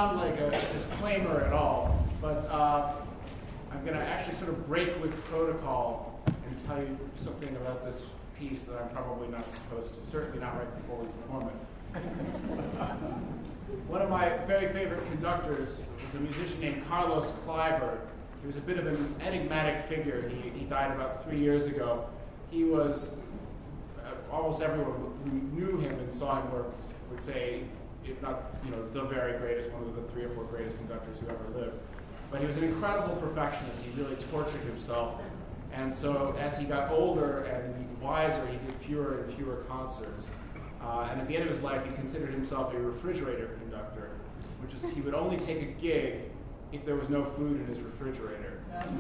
sound like a disclaimer at all, but I'm going to actually sort of break with protocol and tell you something about this piece that I'm probably not supposed to, certainly not right before we perform it. One of my very favorite conductors was a musician named Carlos Kleiber. He was a bit of an enigmatic figure. He died about 3 years ago. He was, almost everyone who knew him and saw him work would say, if not, the very greatest, one of the 3 or 4 greatest conductors who ever lived. But he was an incredible perfectionist. He really tortured himself. And so as he got older and wiser, he did fewer and fewer concerts. And at the end of his life, he considered himself a refrigerator conductor, which is he would only take a gig if there was no food in his refrigerator.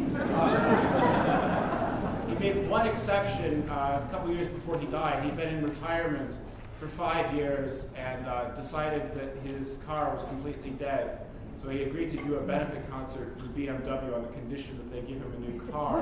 He made one exception a couple years before he died. He'd been in retirement for 5 years and decided that his car was completely dead. So he agreed to do a benefit concert for BMW on the condition that they give him a new car.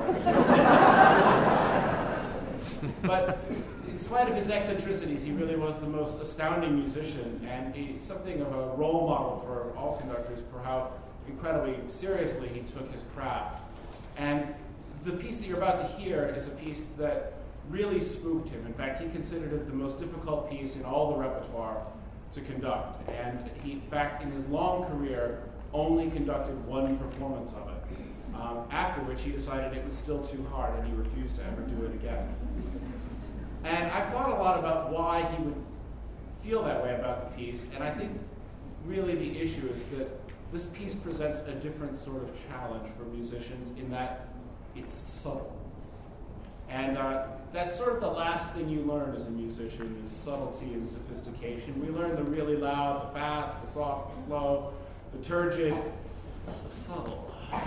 But in spite of his eccentricities, he really was the most astounding musician, and he's something of a role model for all conductors for how incredibly seriously he took his craft. And the piece that you're about to hear is a piece that really spooked him. In fact, he considered it the most difficult piece in all the repertoire to conduct. And he, in fact, in his long career, only conducted one performance of it. After which he decided it was still too hard and he refused to ever do it again. And I've thought a lot about why he would feel that way about the piece, and I think really the issue is that this piece presents a different sort of challenge for musicians in that it's subtle. And that's sort of the last thing you learn as a musician is subtlety and sophistication. We learn the really loud, the fast, the soft, the slow, the turgid, the subtle.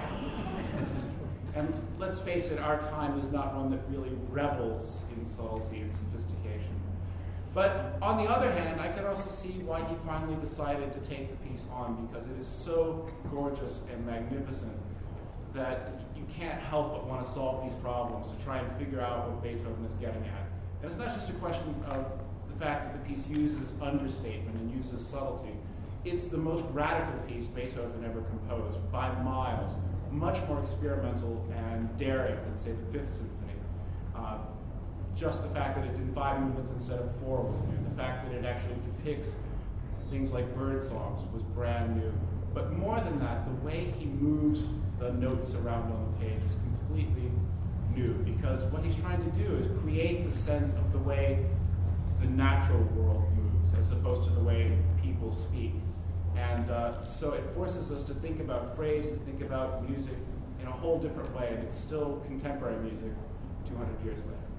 And let's face it, our time is not one that really revels in subtlety and sophistication. But on the other hand, I can also see why he finally decided to take the piece on, because it is so gorgeous and magnificent that you can't help but want to solve these problems, to try and figure out what Beethoven is getting at. And it's not just a question of the fact that the piece uses understatement and uses subtlety. It's the most radical piece Beethoven ever composed, by miles. Much more experimental and daring than, say, the Fifth Symphony. Just the fact that it's in 5 movements instead of 4 was new. The fact that it actually depicts things like bird songs was brand new. But more than that, the way he moves the notes around on the page is completely new, because what he's trying to do is create the sense of the way the natural world moves, as opposed to the way people speak. And so it forces us to think about phrase, to think about music in a whole different way, and it's still contemporary music 200 years later.